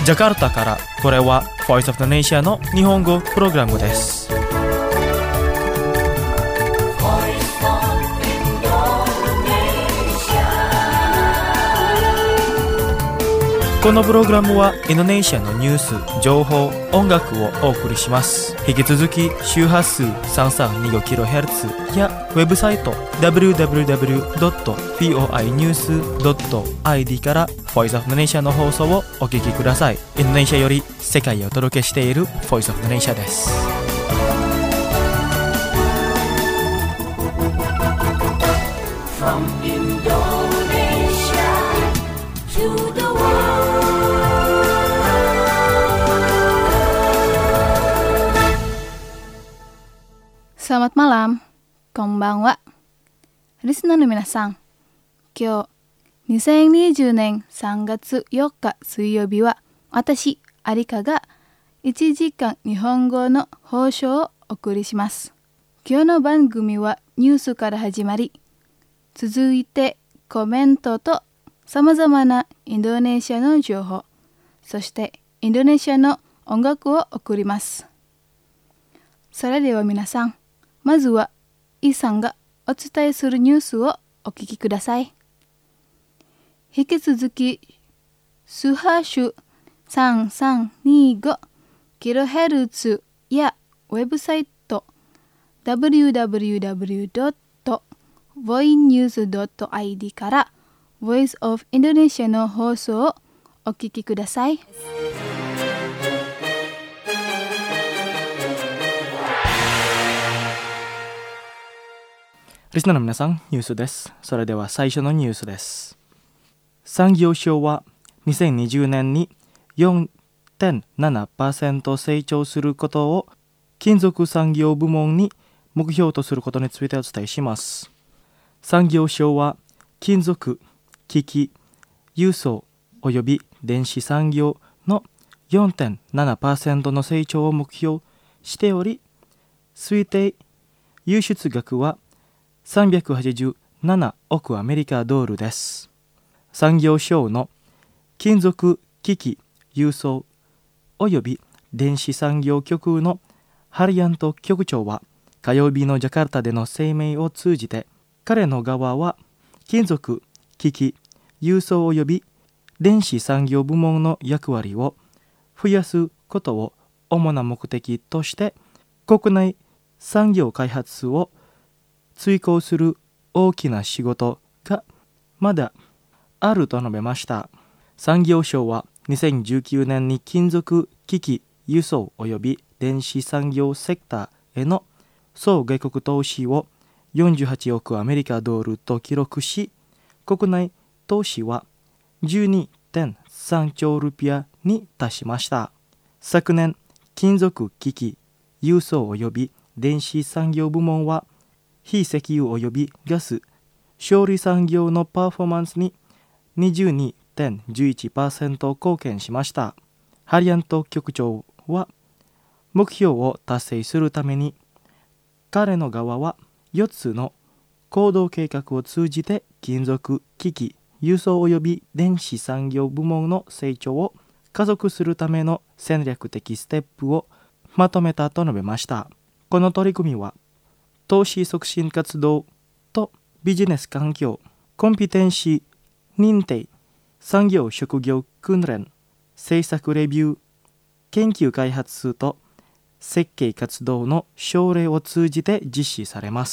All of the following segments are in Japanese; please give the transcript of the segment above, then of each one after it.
ジャカルタからこれは Voice of the Nation の日本語プログラムです。このプログラムはインドネシアのニュース、情報、音楽をお送りします。引き続き周波数 3325kHz やウェブサイト www.voinews.id から Voice of the Nation の放送をお聞きください。インドネシアより世界をお届けしている Voice of the Nation です。From Indonesia to the Selamat malam, konbanwa. リスナーの皆さん、今日2020年3月4日水曜日は私、アリカが1時間日本語の放送をお送りします。今日の番組はニュースから始まり、続いてコメントとさまざまなインドネシアの情報、そしてインドネシアの音楽を送ります。それでは皆さん、まずはイさんがお伝えするニュースをお聞きください。引き続き周波数 3325kHz やウェブサイト www.voinews.id から Voice of Indonesia の放送をお聞きください。 リスナーの皆さん、ニュースです。それでは最初のニュースです。産業省は2020年に 4.7% 成長することを金属産業部門に目標とすることについてお伝えします。産業省は金属、機器、輸送および電子産業の 4.7% の成長を目標しており、推定輸出額は387億アメリカドルです。産業省の金属機器輸送および電子産業局のハリアント局長は火曜日のジャカルタでの声明を通じて、彼の側は金属機器輸送および電子産業部門の役割を増やすことを主な目的として国内産業開発を追求する大きな仕事がまだあると述べました。産業省は2019年に金属機器輸送および電子産業セクターへの総外国投資を48億アメリカドルと記録し、国内投資は 12.3 兆ルピアに達しました。昨年、金属機器輸送および電子産業部門は非石油およびガス処理産業のパフォーマンスに 22.11% 貢献しました。ハリアント局長は目標を達成するために彼の側は4つの行動計画を通じて金属機器輸送および電子産業部門の成長を加速するための戦略的ステップをまとめたと述べました。この取り組みは投資促進活動とビジネス環境、コンピテンシー認定、産業職業訓練、政策レビュー、研究開発と設計活動の奨励を通じて実施されます。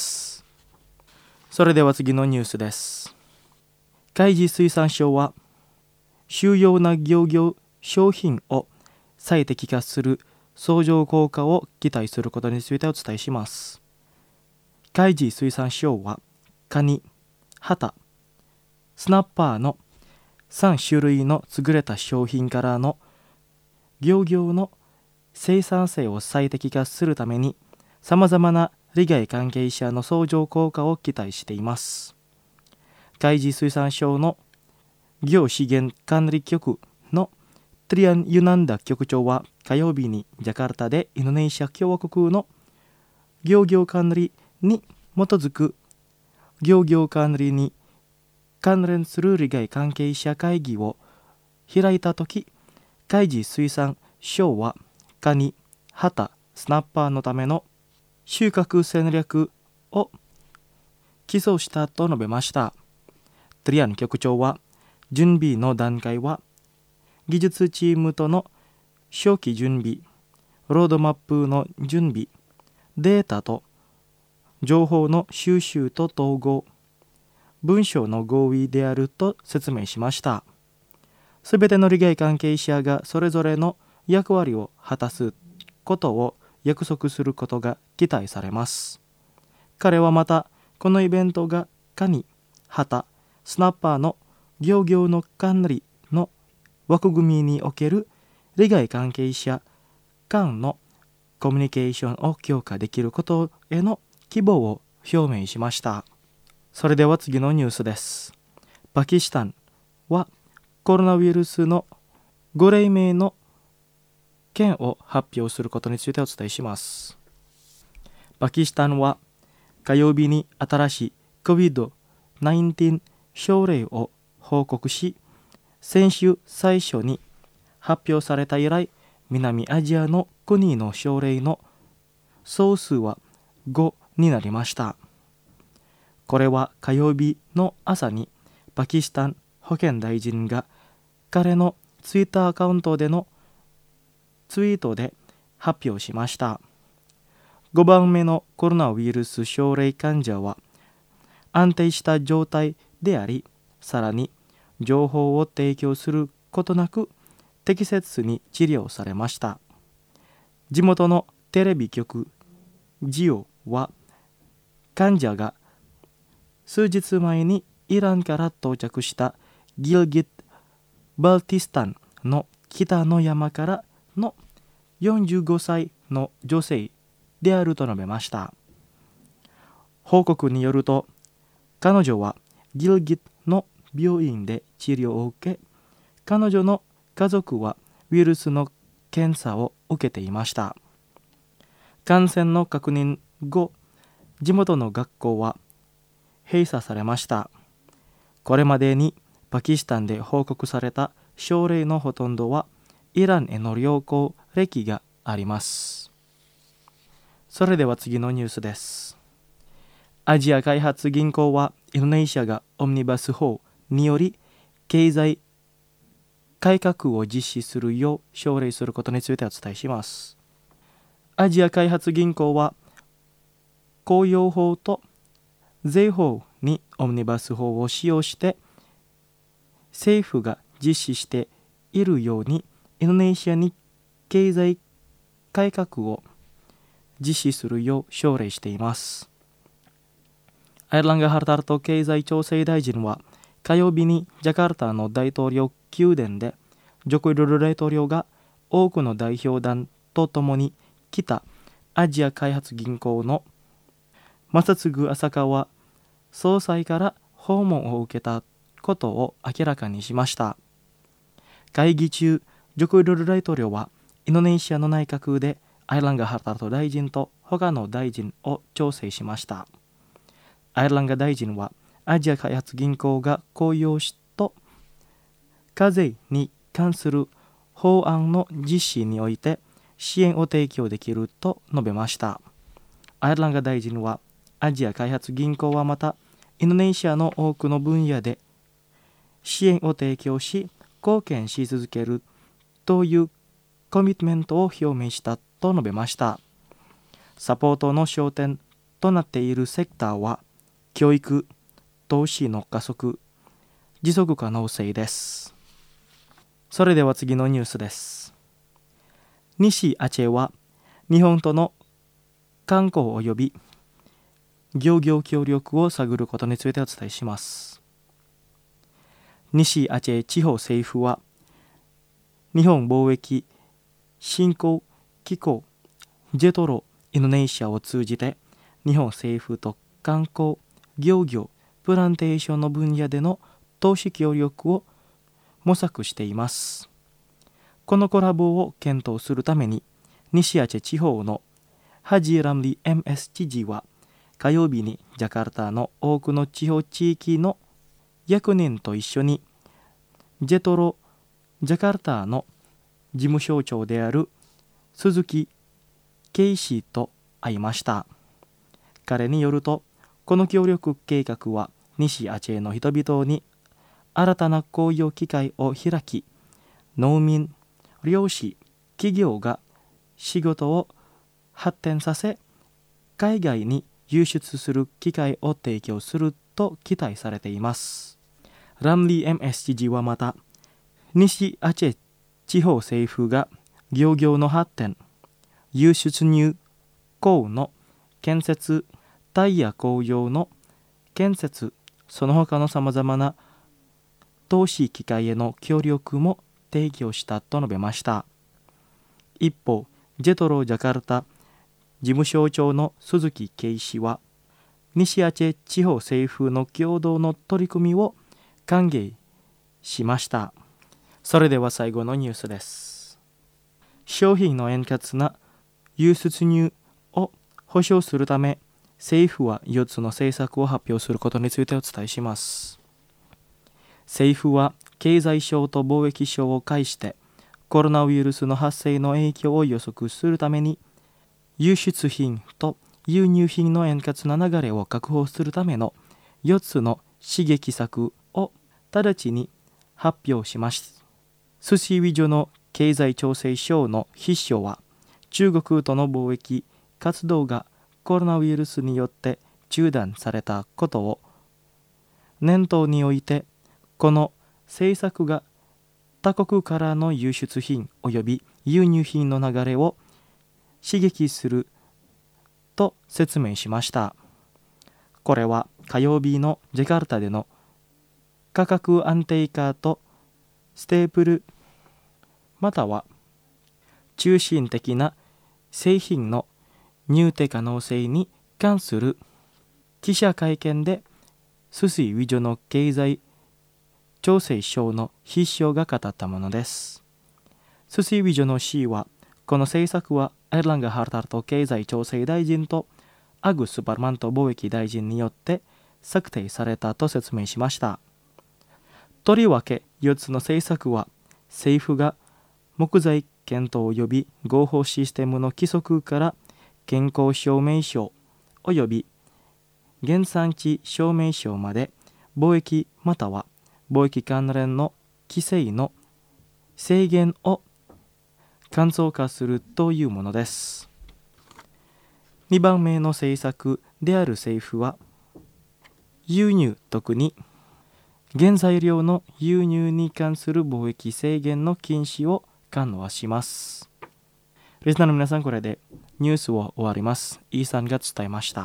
それでは次のニュースです。海事水産省は主要な漁業商品を最適化する相乗効果を期待することについてお伝えします。海事水産省はカニ、ハタ、スナッパーの3種類の優れた商品からの漁業の生産性を最適化するためにさまざまな利害関係者の相乗効果を期待しています。海事水産省の漁資源管理局のトリアン・ユナンダ局長は火曜日にジャカルタでインドネシア共和国の漁業管理に基づく漁業管理に関連する利害関係者会議を開いたとき、 海事水産省はカニ、ハタ、スナッパーのための収穫戦略を起草したと述べました。トリアン局長は、準備の段階は技術チームとの初期準備、ロードマップの準備、データと情報の収集と統合、文書の合意であると説明しました。すべての利害関係者がそれぞれの役割を果たすことを約束することが期待されます。彼はまた、このイベントがカニ、ハタ、スナッパーの漁業の管理の枠組みにおける利害関係者間のコミュニケーションを強化できることへの希望を表明しました。それでは次のニュースです。パキスタンはコロナウイルスの5例目の件を発表することについてお伝えします。パキスタンは火曜日に新しい COVID-19 症例を報告し、先週最初に発表された以来、南アジアの国の症例の総数は5になりました。これは火曜日の朝にパキスタン保健大臣が彼のツイッターアカウントでのツイートで発表しました。5番目のコロナウイルス症例患者は安定した状態であり、さらに情報を提供することなく適切に治療されました。地元のテレビ局ジオは患者が数日前にイランから到着したギルギット・バルティスタンの北の山からの45歳の女性であると述べました。報告によると、彼女はギルギットの病院で治療を受け、彼女の家族はウイルスの検査を受けていました。感染の確認後、地元の学校は閉鎖されました。これまでにパキスタンで報告された症例のほとんどはイランへの旅行歴があります。それでは次のニュースです。アジア開発銀行はインドネシアがオムニバス法により経済改革を実施するよう奨励することについてお伝えします。アジア開発銀行は公用法と税法にオムニバス法を使用して政府が実施しているようにインドネシアに経済改革を実施するよう奨励しています。アイルランガ・ハルタルト経済調整大臣は火曜日にジャカルタの大統領宮殿でジョコ・ウィドド大統領が多くの代表団と共に来たアジア開発銀行の正嗣浅川総裁から訪問を受けたことを明らかにしました。会議中、ジョコ・ウィドド大統領はインドネシアの内閣でアイルランガ・ハルタルト大臣と他の大臣を調整しました。アイルランガ大臣はアジア開発銀行が公用紙と課税に関する法案の実施において支援を提供できると述べました。アイルランガ大臣はアジア開発銀行はまたインドネシアの多くの分野で支援を提供し貢献し続けるというコミットメントを表明したと述べました。サポートの焦点となっているセクターは教育、投資の加速、持続可能性です。それでは次のニュースです。西アチェは日本との観光及び漁業協力を探ることについてお伝えします。西アチェ地方政府は日本貿易振興機構ジェトロインドネシアを通じて日本政府と観光、漁業、プランテーションの分野での投資協力を模索しています。このコラボを検討するために西アチェ地方のハジー・ラムリ MS 知事は火曜日にジャカルタの多くの地方地域の役人と一緒にジェトロジャカルタの事務総長である鈴木圭氏と会いました。彼によると、この協力計画は西アチェの人々に新たな雇用機会を開き、農民、漁師、企業が仕事を発展させ、海外に輸出する機会を提供すると期待されています。ラムリー MS 知事はまた、西アチェ地方政府が漁業の発展、輸出入港の建設、タイヤ工場の建設、その他のさまざまな投資機会への協力も提供したと述べました。一方、ジェトロジャカルタ事務総長の鈴木圭氏は、西アチェ地方政府の共同の取り組みを歓迎しました。それでは最後のニュースです。商品の円滑な輸出入を保障するため、政府は4つの政策を発表することについてお伝えします。政府は経済省と貿易省を介してコロナウイルスの発生の影響を予測するために、輸出品と輸入品の円滑な流れを確保するための4つの刺激策を直ちに発表します。スシウィジョの経済調整省の筆書は、中国との貿易活動がコロナウイルスによって中断されたことを念頭において、この政策が他国からの輸出品及び輸入品の流れを刺激すると説明しました。これは火曜日のジャカルタでの価格安定化とステープルまたは中心的な製品の入手可能性に関する記者会見で、スシウィジョの経済調整省の筆書が語ったものです。スシウィジョの氏は、この政策はエルランガ・ハルタルト経済調整大臣とアグス・バルマント貿易大臣によって策定されたと説明しました。とりわけ4つの政策は、政府が木材検討及び合法システムの規則から健康証明書及び原産地証明書まで、貿易または貿易関連の規制の制限を簡素化するというものです。2番目の政策である政府は、輸入、特に原材料の輸入に関する貿易制限の禁止を緩和します。リスナーの皆さん、これでニュースを終わります。イーさんが伝えました。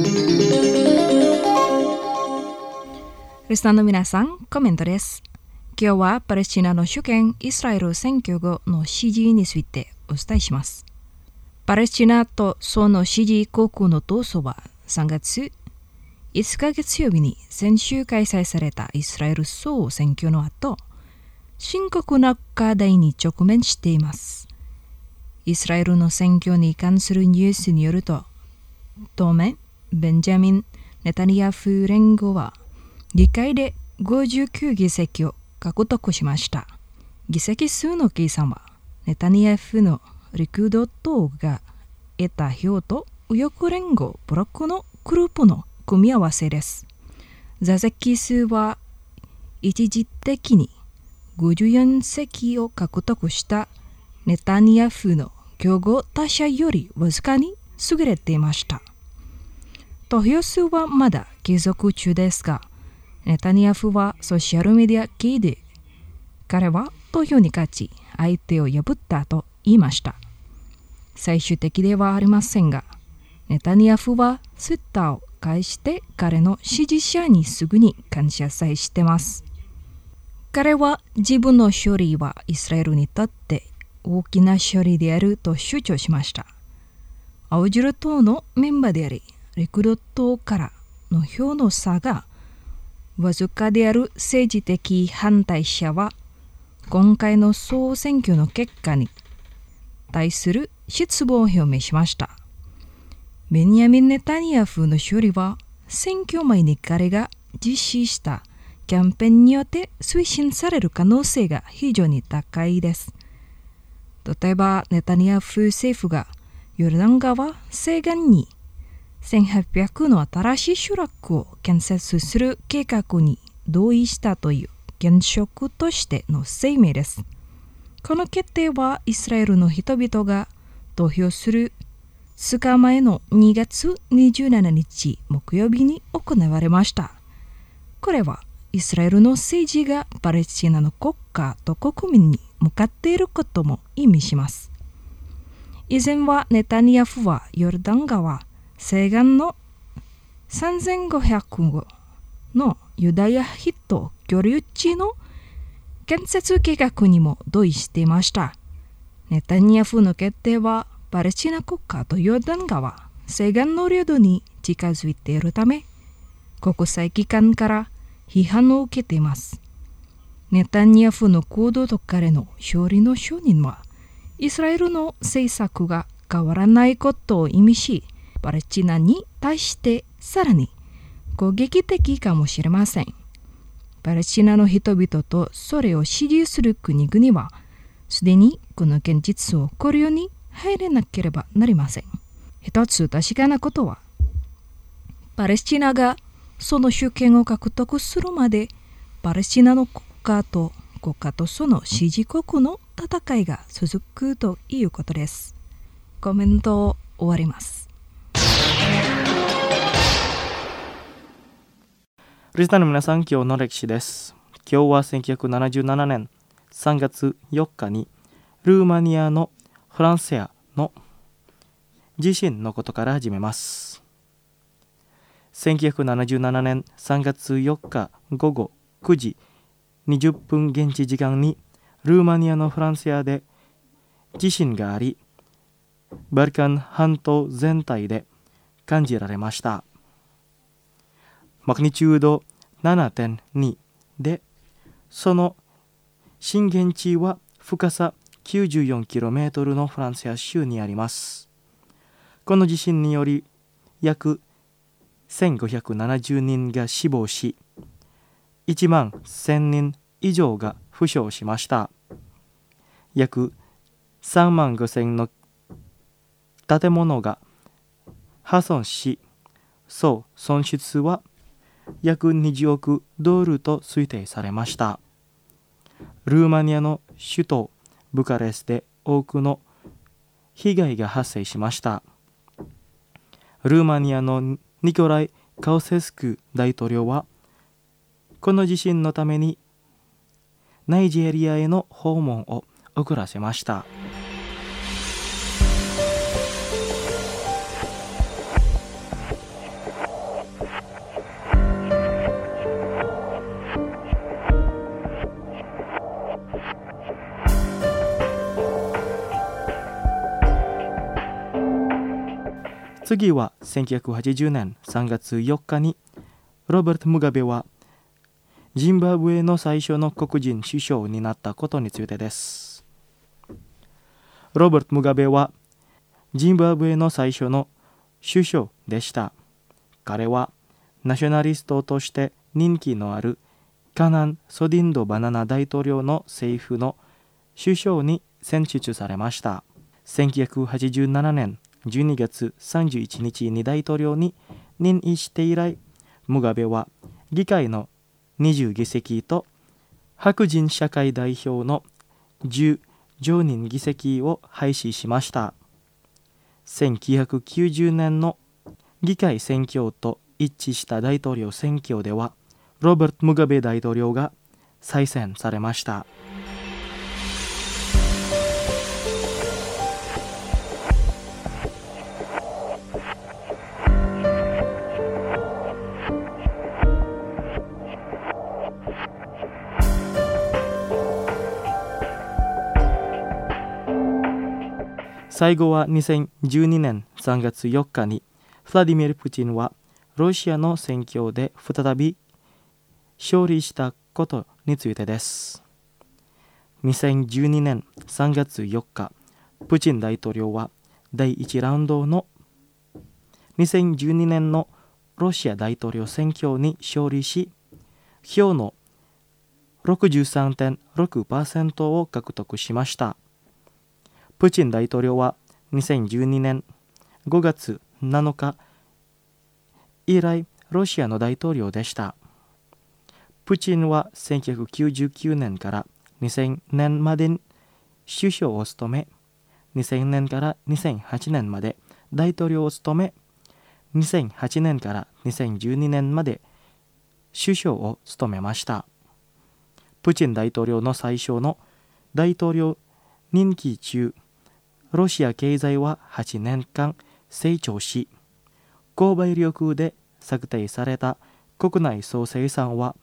リスナーの皆さん、コメントです。今日はパレスチナの主権イスラエル選挙後の支持についてお伝えします。パレスチナとその支持国の闘争は3月5日月曜日に先週開催されたイスラエル総選挙の後、深刻な課題に直面しています。イスラエルの選挙に関するニュースによると、当面、ベンジャミン・ネタニヤフ連合は議会で59議席を獲得しました。議席数の計算は、ネタニヤフのリクド党が得た票と右翼連合ブロックのグループの組み合わせです。座席数は一時的に54席を獲得したネタニヤフの競合他社よりわずかに優れていました。投票数はまだ継続中ですが、ネタニヤフはソシャルメディア系で、彼は投票に勝ち、相手を破ったと言いました。最終的ではありませんが、ネタニヤフはツイッターを介して彼の支持者にすぐに感謝祭しています。彼は自分の勝利はイスラエルにとって大きな勝利であると主張しました。青汁党のメンバーであり、リクルド党からの票の差がわずかである政治的反対者は、今回の総選挙の結果に対する失望を表明しました。ベニヤミン・ネタニヤフの勝利は、選挙前に彼が実施したキャンペーンによって推進される可能性が非常に高いです。 例えばネタニヤフ政府がヨルダン川西岸に1800の新しい集落を建設する計画に同意したという現職としての声明です。この決定はイスラエルの人々が投票する2日前の2月27日木曜日に行われました。これはイスラエルの政治がパレスチナの国家と国民に向かっていることも意味します。以前はネタニヤフはヨルダン川西岸の3500のユダヤ人居留地の建設計画にも同意していました。ネタニヤフの決定はパレスチナ国家とヨルダン川西岸の領土に近づいているため、国際機関から批判を受けています。ネタニヤフの行動と彼の勝利の承認は、イスラエルの政策が変わらないことを意味し、パレスチナに対してさらに攻撃的かもしれません。パレスチナの人々とそれを支持する国々は、すでにこの現実を考慮に入れなければなりません。一つ確かなことは、パレスチナがその主権を獲得するまで、パレスチナの国家とその支持国の戦いが続くということです。コメントを終わります。 リスナーの皆さん、今日の歴史です。今日は1977年3月4日にルーマニアのフランセアの地震のことから始めます。1977年3月4日午後9時20分現地時間にルーマニアのフランセアで地震があり、バルカン半島全体で感じられました。マグニチュード 7.2 で、その震源地は深さ 94km のフランセア州にあります。この地震により約1570人が死亡し、1万1000人以上が負傷しました。約3万5000の建物が破損し、総損失は約20億ドルと推定されました。ルーマニアの首都ブカレストで多くの被害が発生しました。ルーマニアのニコライ・カウセスク大統領は、この地震のためにナイジェリアへの訪問を遅らせました。次は1980年3月4日にロバート・ムガベはジンバブエの最初の黒人首相になったことについてです。ロバート・ムガベはジンバブエの最初の首相でした。彼はナショナリストとして人気のあるカナン・ソディンド・バナナ大統領の政府の首相に選出されました。1987年12月31日に大統領に任意して以来、ムガベは議会の20議席と白人社会代表の10常任議席を廃止しました。1990年の議会選挙と一致した大統領選挙では、ロバート・ムガベ大統領が再選されました。最後は2012年3月4日にフラディミル・プーチンはロシアの選挙で再び勝利したことについてです。2012年3月4日、プーチン大統領は第1ラウンドの2012年のロシア大統領選挙に勝利し、票の 63.6% を獲得しました。 プーチン大統領は2012年5月7日以来ロシアの大統領でした。プーチンは1999年から2000年までに首相を務め、2000年から2008年まで大統領を務め、2008年から2012年まで首相を務めました。プーチン大統領の最初の大統領任期中、ロシア経済は8年間成長し、購買力で策定された国内総生産は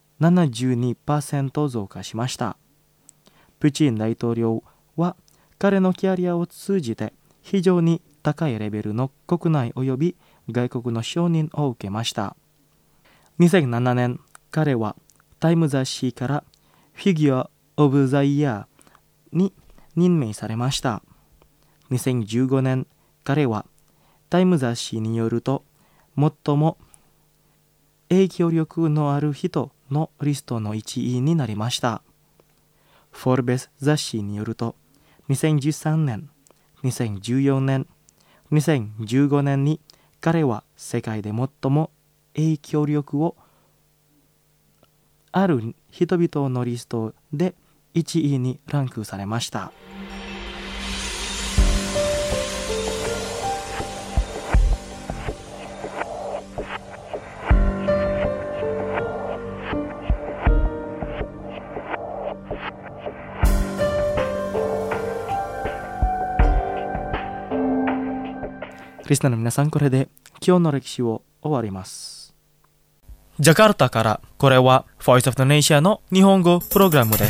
72% 増加しました。プーチン大統領は彼のキャリアを通じて非常に高いレベルの国内及び外国の承認を受けました。2007年、彼はタイム雑誌からフィギュア・オブ・ザ・イヤーに任命されました。2015年、彼はタイム雑誌によると最も影響力のある人のリストの1位になりました。フォルベス雑誌によると2013年、2014年、2015年に彼は世界で最も影響力をある人々のリストで1位にランクされました。リスナーの皆さん、これで今日の歴史を終わります。ジャカルタから、これは Voice of the Nation の日本語プログラムです。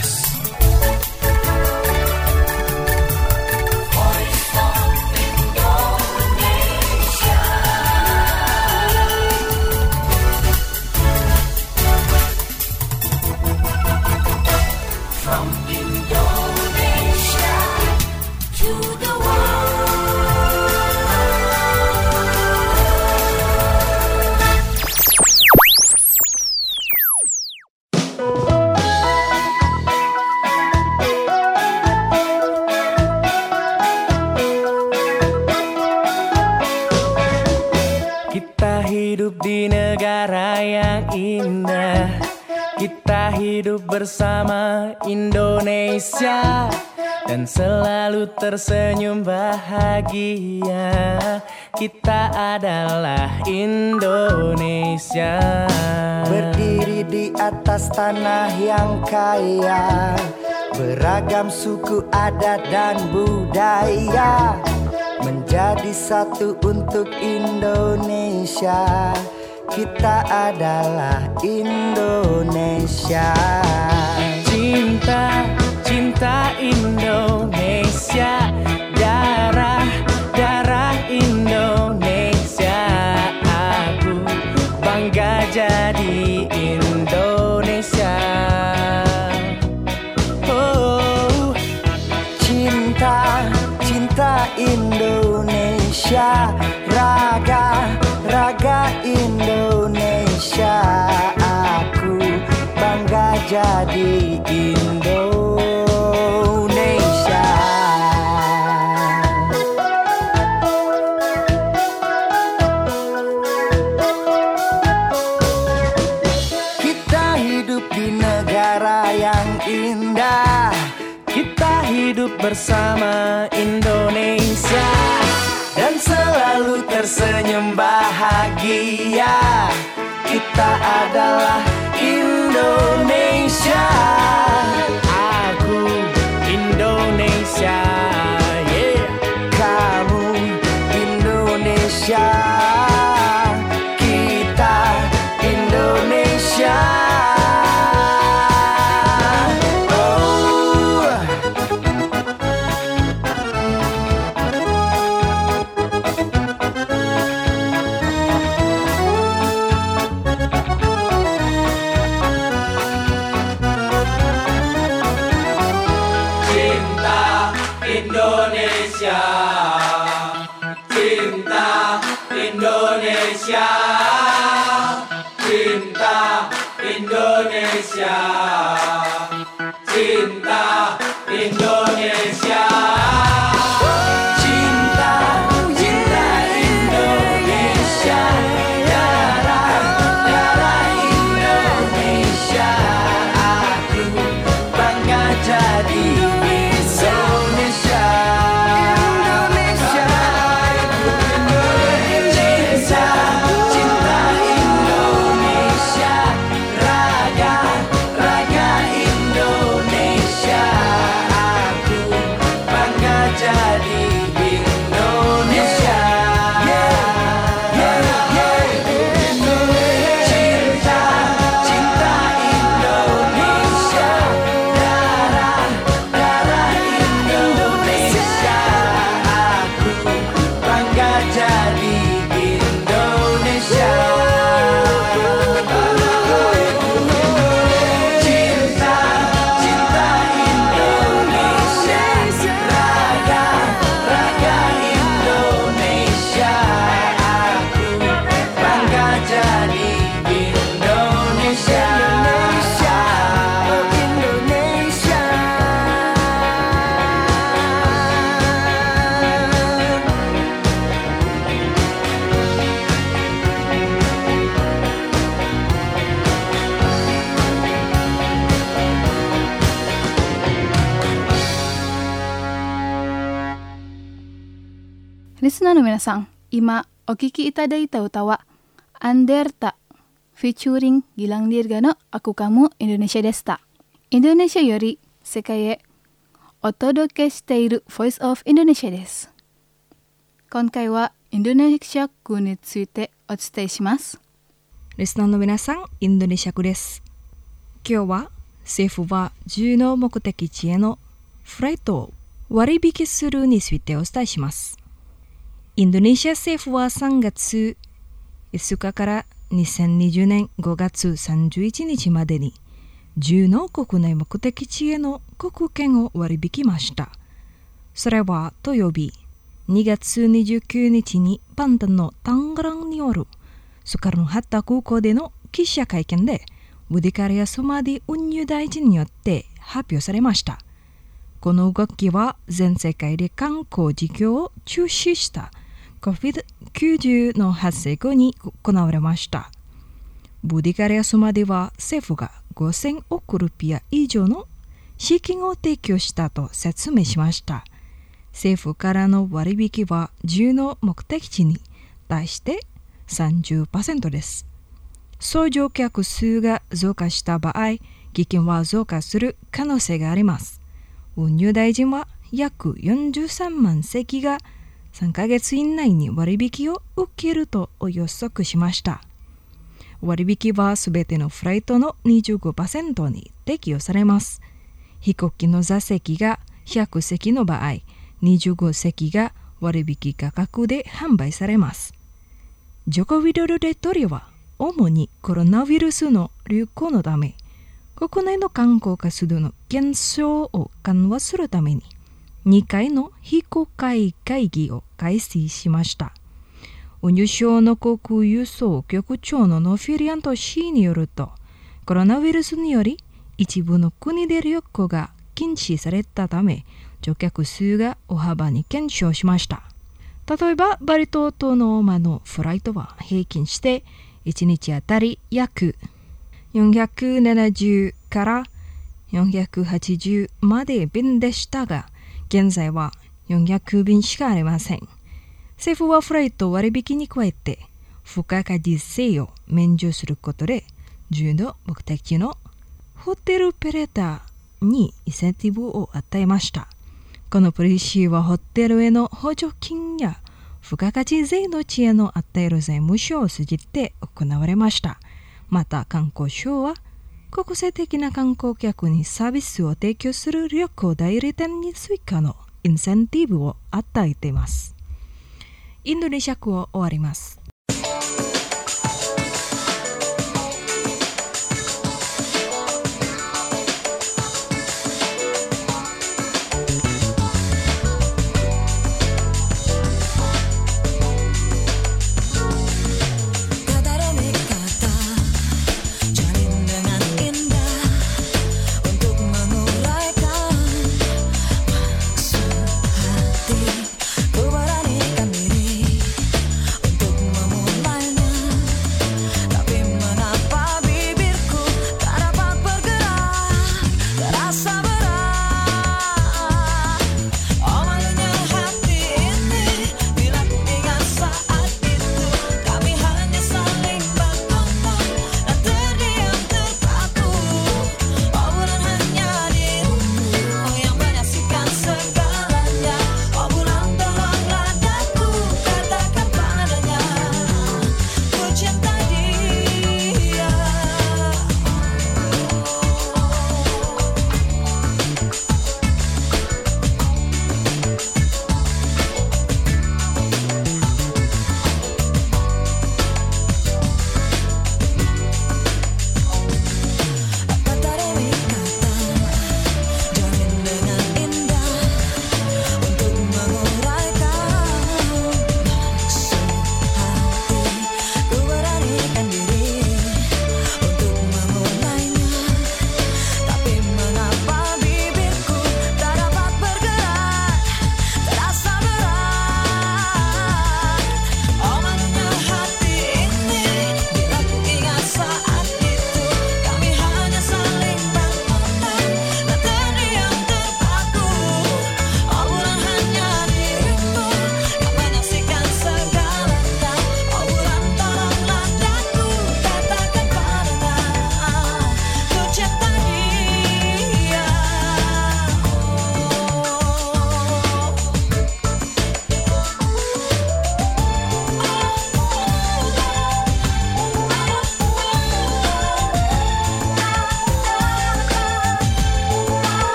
Hidup di negara yang indah, kita hidup bersama Indonesia dan selalu tersenyum bahagia. Kita adalah Indonesia, berdiri di atas tanah yang kaya, beragam suku, adat dan budaya, menjadi satu untuk Indonesia. Kita adalah Indonesia. Cinta, cinta Indonesia, darah, darah Indonesia. Aku bangga jadi Indonesia. Oh, cinta, cinta Indonesia, raga, raga Indonesia. Aku bangga jadi Indonesia. Kita hidup di negara yang indah, kita hidup bersama Indonesia dan selalu tersenyum bahagia. Kita adalah Indonesia. Aku Indonesia, yeah. kamu Indonesia, kita Indonesia. Indonesia, cinta Indonesia, cinta Indonesia, cinta Indonesia. リスナーの皆さん、今お聞きいただいた歌はアンデルタ featuring Gilang DirgaのAku Kamu Indonesia でした。インドネシアより世界へお届けしている Voice of Indonesia です。今回はインドネシア語についてお伝えします。 リスナーの皆さん、インドネシア語です。今日は政府は10の目的地へのフライトを割引するについてお伝えします。インドネシア政府は3月5日から2020年5月31日までに10の国内目的地への航空券を割引ました。それは土曜日2月29日にバンタンのタンガランによるスカルノハッタ空港での記者会見でブディカリア・ソマディ運輸大臣によって発表されました。この動きは全世界で観光事業を中止したCOVID-90 の発生後に行われました。ブディカリア・ソマディは政府が5000億ルピア以上の資金を提供したと説明しました。政府からの割引は10の目的地に対して 30% です。総乗客数が増加した場合、基金は増加する可能性があります。運輸大臣は約43万席が3ヶ月以内に割引を受けると予測しました。割引はすべてのフライトの 25% に適用されます。飛行機の座席が100席の場合、25席が割引価格で販売されます。ジョコウィドル大統領は主にコロナウイルスの流行のため、国内の観光活動の減少を緩和するために2回の非公開会議を開始しました。運輸省の航空輸送局長のノフィリアント氏によると、コロナウイルスにより一部の国で旅行が禁止されたため、乗客数が大幅に減少しました。例えば、バリ島とノーマのフライトは平均して1日あたり約470から480まで便でしたが、現在は400便しかありません。政府はフライト割引に加えて、付加価値税を免除することで、10の目的地のホテルペレーターにインセンティブを与えました。このポリシーはホテルへの補助金や付加価値税の遅延を与える税務署を通じて行われました。また観光省は国際的な観光客にサービスを提供する旅行代理店に追加のインセンティブを与えています。インドネシア語を終わります。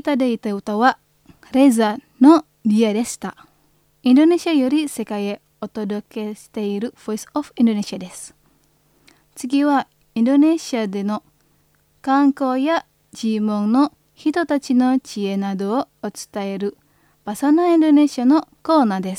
たでいた歌はレザのDiaでした。インドネシアより世界へお届けしている Voice of Indonesia です。次はインドネシアでの観光や地元の人たちの知恵などをお伝えるバサナインドネシアのコーナーです。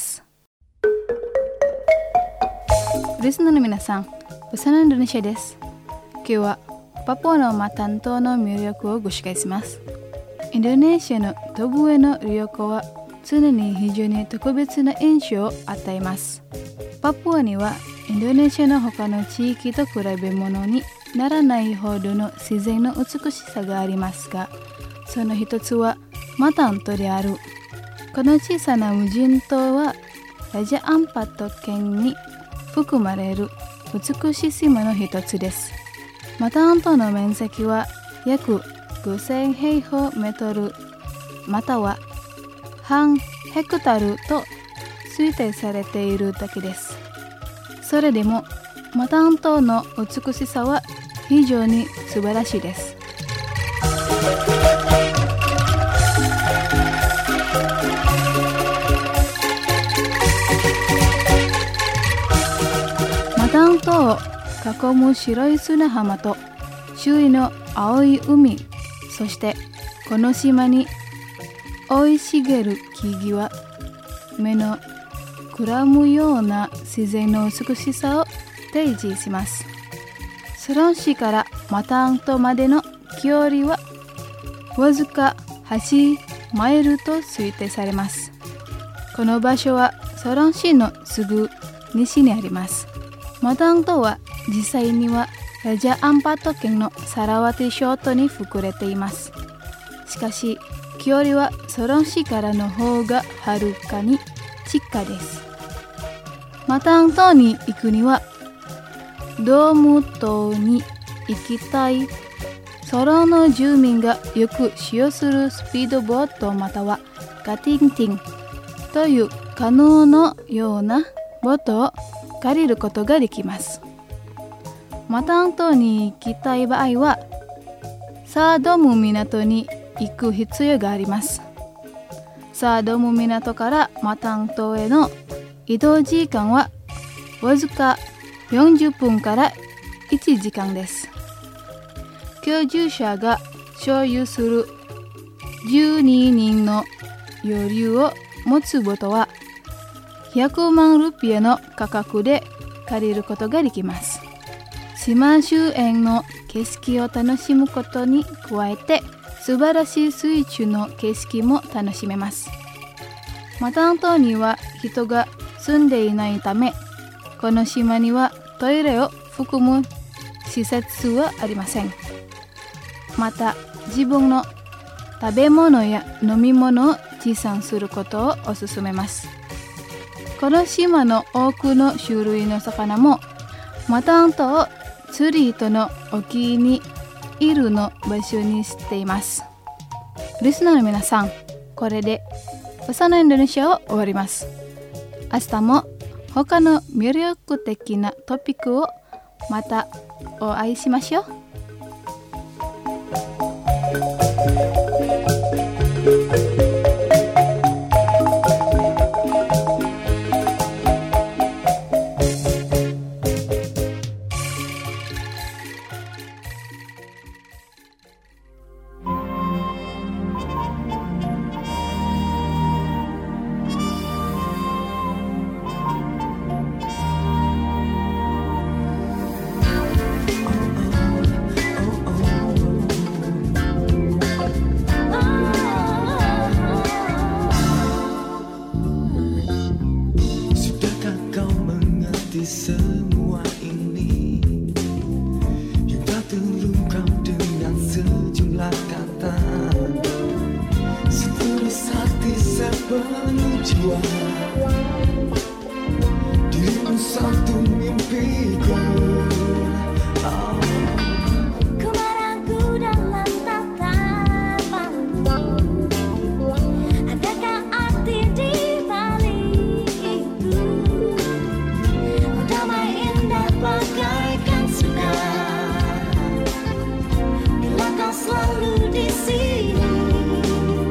リスナーの皆さん、バサナインドネシアです。今日はパプアのマタン島の魅力をご紹介します。インドネシアの東部への旅行は常に非常に特別な印象を与えます。パプアにはインドネシアの他の地域と比べ物にならないほどの自然の美しさがありますが、その一つはマタン島である。この小さな無人島はラジャアンパット県に含まれる美しい島の一つです。マタン島の面積は約5000平方メートルまたは半ヘクタールと推定されているだけです。それでもマタン島の美しさは非常に素晴らしいです。マタン島を囲む白い砂浜と周囲の青い海、そしてこの島に生い茂る木々は目のくらむような自然の美しさを提示します。ソロン市からマタン島までの距離はわずか8マイルと推定されます。この場所はソロン市のすぐ西にあります。マタン島は実際にはラジャアンパット県のサラワティ諸島に含まれています。しかし距離はソロン市からの方がはるかに近いです。マタン島に行くにはドーム島に行きたいソロの住民がよく使用するスピードボートまたはガティンティンというカヌーのようなボートを借りることができます。マタン島に行きたい場合はサードム港に行く必要があります。サードム港からマタン島への移動時間はわずか40分から1時間です。居住者が所有する12人の余裕を持つボートは100万ルピアの価格で借りることができます。島周辺の景色を楽しむことに加えて素晴らしい水中の景色も楽しめます。マタン島には人が住んでいないため、この島にはトイレを含む施設はありません。また自分の食べ物や飲み物を持参することをお勧めます。この島の多くの種類の魚もマタン島を釣り人のお気に入りの場所にしています。リスナーの皆さん、これでバサナインドネシアを終わります。明日も他の魅力的なトピックをまたお会いしましょう。 Semua ini yang tak terungkap dengan sejumlah kata, setulus hati sepenuh jiwa, dirimu satu mimpiku. Selalu di sini.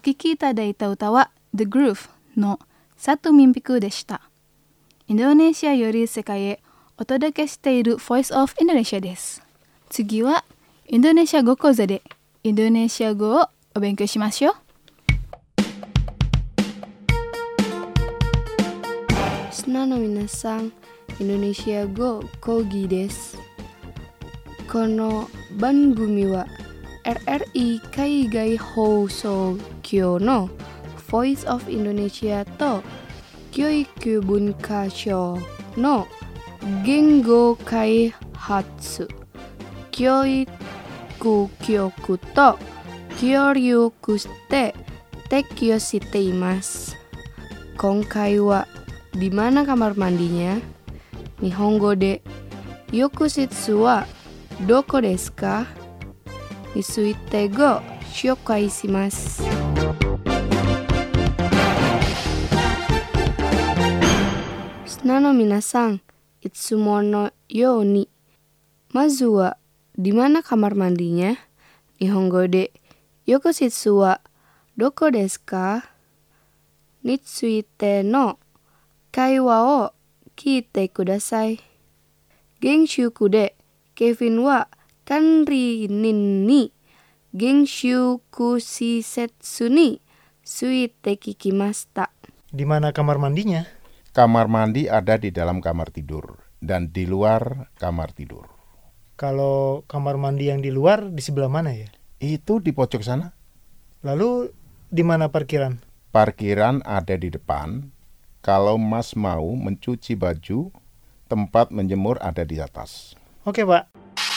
聞きいただいた歌は The Groove のサトミンピクでした。インドネシアより世界へお届けしている Voice of Indonesia です。次はインドネシア語講座でインドネシア語をお勉強しましょう。Sna no minasan, Indonesia go kogi desu. Kono bangumi wa RRI Kaigai Housou Kyo no Voice of Indonesia to Kyoiku Bunka Sho no Gengo Kaihatsu Kyoiku Kyoku to Kyoryu shite Tekyo shite imasu. Konkai wa di mana kamar mandinya? Nihongo de yokusitsu wa doko desu ka? Nisuite go shokai shimasu. Sna no minasan, itsumo no you ni. Mazu wa di mana kamar mandinya? Nihongo de yokusitsu wa doko desu ka? Nitsuite no kaiwa o kite kudasai. Genshuku de Kevin wa kanri ni genshuku shisetsu ni suite kikimashita. Di mana kamar mandinya? Kamar mandi ada di dalam kamar tidur dan di luar kamar tidur. Kalau kamar mandi yang di luar di sebelah mana ya? Itu di pojok sana. Lalu di mana parkiran? Parkiran ada di depan. Kalau Mas mau mencuci baju, tempat menjemur ada di atas. Oke, Pak.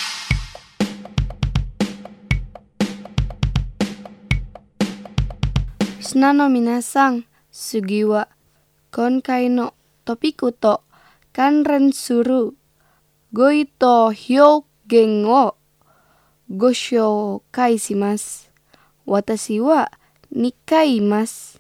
Sna no minasan, sugi wa konkai no topiku to kanren suru goi to hyougen o go shoukai shimasu. Watashi wa nikai imasu.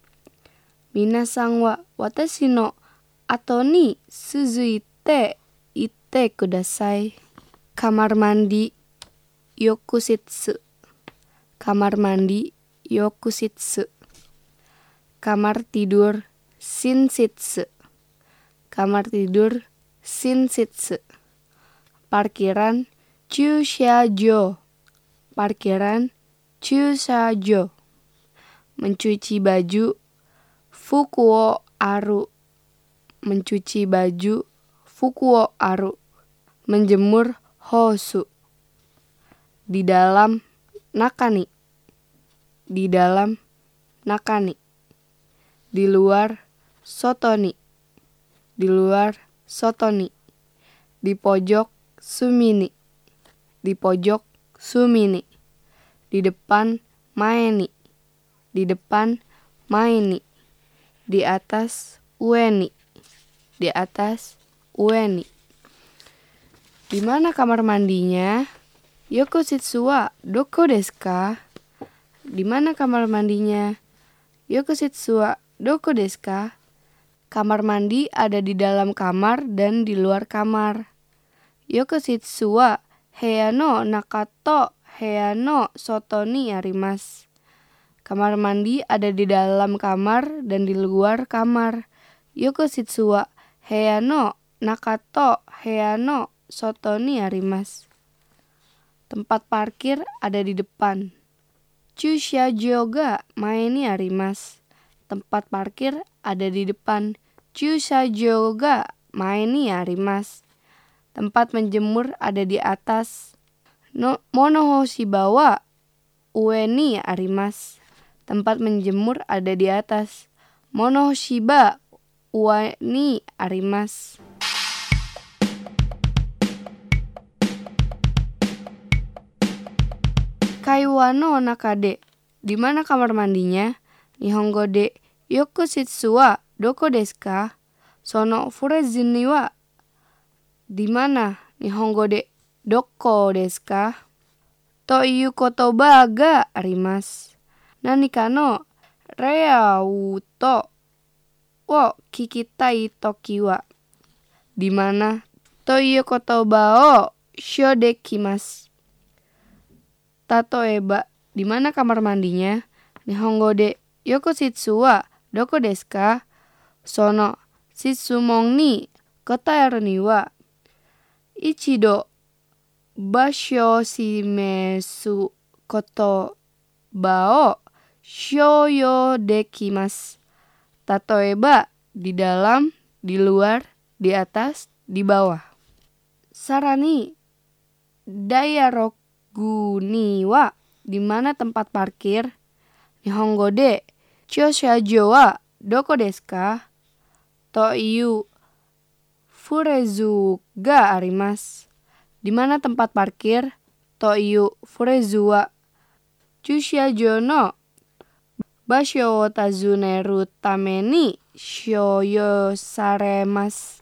Minasan wa watashi no ato ni suzuite ite kudasai. Kamar mandi yokusitsu. Kamar mandi yokusitsu. Kamar tidur shinshitsu. Kamar tidur shinshitsu. Parkiran chushajo. Parkiran chushajo. Mencuci baju fukuo aru. Mencuci baju fukuo aru. Menjemur hosu. Di dalam nakani. Di dalam nakani. Di luar sotoni. Di luar sotoni. Di pojok sumini. Di pojok sumini. Di depan maeni. Di depan maeni. Di atas ueni. Di atas ueni. Di mana kamar mandinya? Yokusitsu wa doko desu ka? Di mana kamar mandinya? Yokusitsu wa doko desu ka? Kamar mandi ada di dalam kamar dan di luar kamar. Yokusitsu wa heya no nakato heya no soto ni arimasu. Kamar mandi ada di dalam kamar dan di luar kamar. Yokusitsu wa heya no nakato heya no soto ni arimasu. Tempat parkir ada di depan. Chushajo ga mae ni arimasu. Tempat parkir ada di depan. Chushajo ga mae ni arimasu. Tempat menjemur ada di atas. Monohoshiba wa ue ni arimasu. Tempat menjemur ada di atas. Monohoshiba ue ni arimasu. Kaiwa no nakade. Di mana kamar mandinya? Nihongo de yokusitsu wa doko desu ka? Sono furezi ni wa di mana? Nihongo de doko desu ka? To iu kotoba ga arimasu. Nani ka no reau to wo kikitai toki wa. Di mana? To iu kotoba o shodekimasu. Tato eba, di mana kamar mandinya? Nihongo de yokoshitsu wa doko desu ka? Sono shitsumon ni kotaeru ni wa ichido basho shimesu kotoba o shouyo dekimasu. Tatoeba di dalam, di luar, di atas, di bawah. Sarani dayarogu ni wa di mana tempat parkir? Nihongo de choshajo wa doko desu ka? To iu furezu ga arimasu. Di mana tempat parkir? To iu furezu wa chushajo no basho wo tazuneru tame ni shouyo saremasu.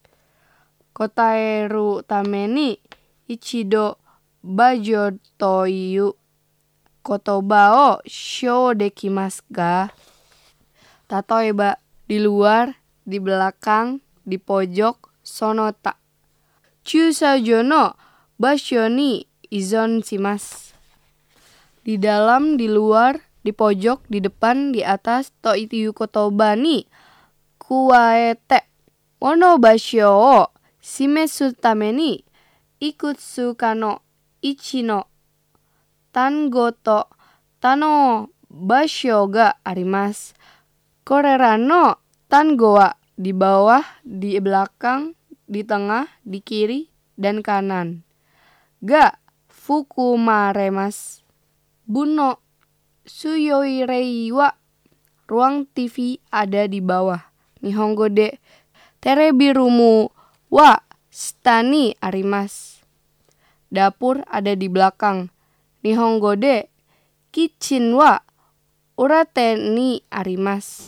Kotaeru tame ni ichido bajo to iu kotoba o shou dekimasu ga? Tatoeba di luar, di belakang, di pojok, sonota. Chushajo no basho ni izon shimasu. Di dalam, di luar, di pojok, di depan, di atas, to itiu kotoba ni kuwaete. Wono basho o shimesu tame ni ikutsu kano ichi no tango to tano basho ga arimasu. Korera no tango wa di bawah, di belakang, di tengah, di kiri, dan kanan. Ga fukumaremasu. Bunno suyoirei wa ruang TV ada di bawah. Nihongo de terebirumu wa shita ni arimasu. Dapur ada di belakang. Nihongo de kitchen wa urate ni arimasu.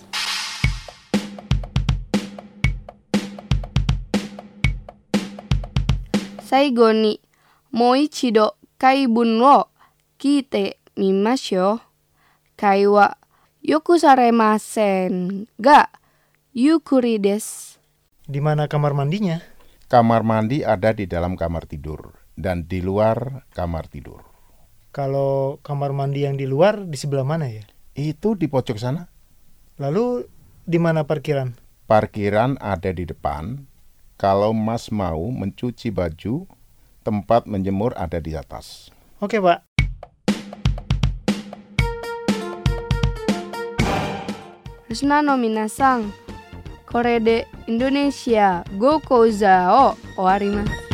Saigo ni moichido kaibun wo kite mimashou. Kai wa yokusaremasen ga yukuri desu. Di mana kamar mandinya? Kamar mandi ada di dalam kamar tidur dan di luar kamar tidur. Kalau kamar mandi yang di luar di sebelah mana ya? Itu di pojok sana. Lalu di mana parkiran? Parkiran ada di depan. Kalau Mas mau mencuci baju, tempat menjemur ada di atas. Oke, Pak. Listener no minasan, kore de Indonesia Go Kouza o owarimasu.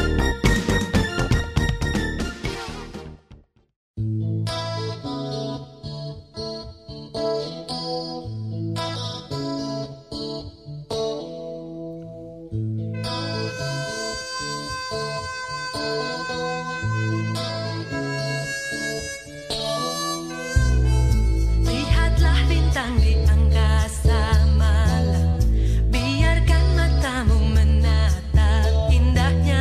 Lihatlah bintang di angkasa malam, biarkan matamu menatap indahnya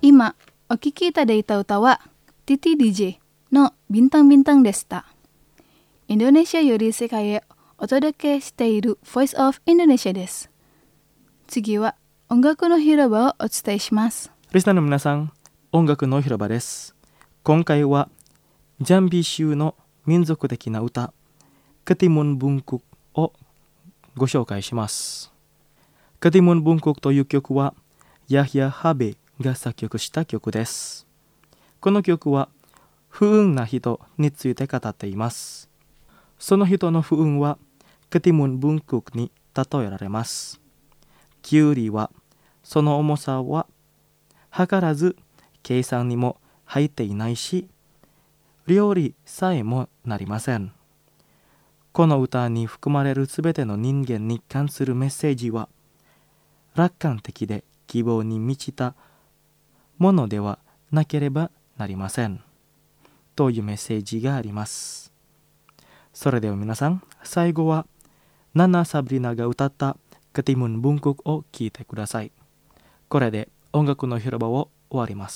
今お聴きいただいた歌は Titi DJ のBintang-Bintangでした。インドネシアより世界へお届けしている Voice of Indonesia です。次は音楽の広場をお伝えします。 リスナーの皆さん、音楽の広場です。今回はジャンビー州の民族的な歌、Ketimun Bungkukをご紹介します。Ketimun Bungkukという曲はヤヒヤ・ハベが作曲した曲です。この曲は不運な人について語っています。その人の不運はKetimun Bungkukに例えられます。キュウリはその重さは計らず計算にも入っていないし、料理さえもなりません。この歌に含まれるすべての人間に関するメッセージは、楽観的で希望に満ちたものではなければなりません。というメッセージがあります。それでは皆さん、最後はナナ・サブリナが歌ったKetimun Bungkukを聴いてください。これで音楽の広場を終わります。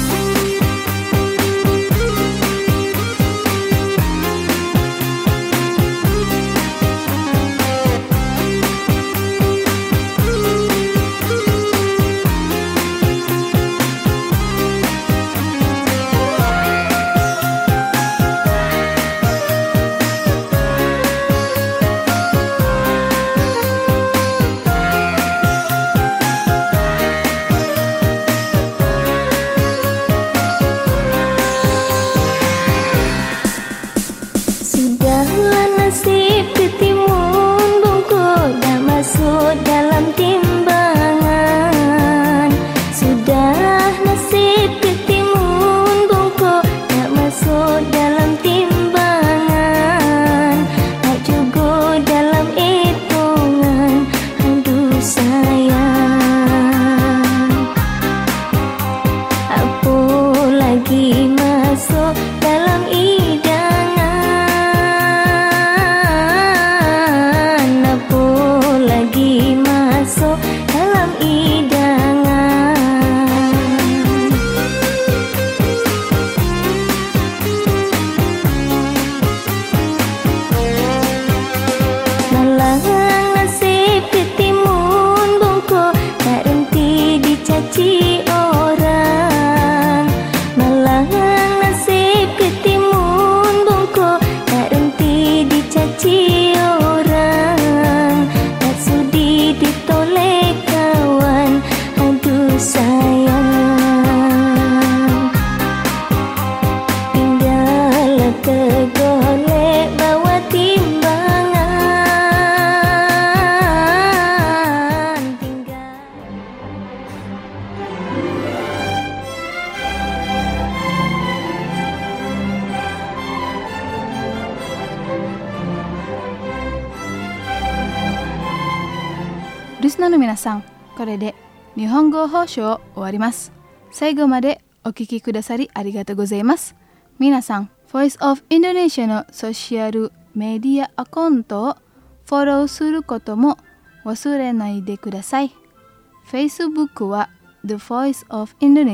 リスナーの皆さん、これで日本語放送を終わります。最後までお聞きくださりありがとうございます。皆さん、Voice of Indonesia のソーシャルメディアアカウントをフォローすることも忘れないでください。Facebook は The Voice of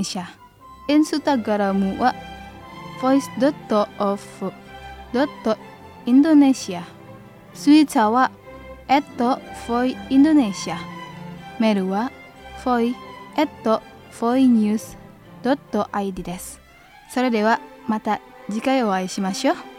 Indonesia、Instagram は voice.of.indonesia、Twitter は@voindonesia、メールは voi@voinews.id です。それではまた次回お会いしましょう。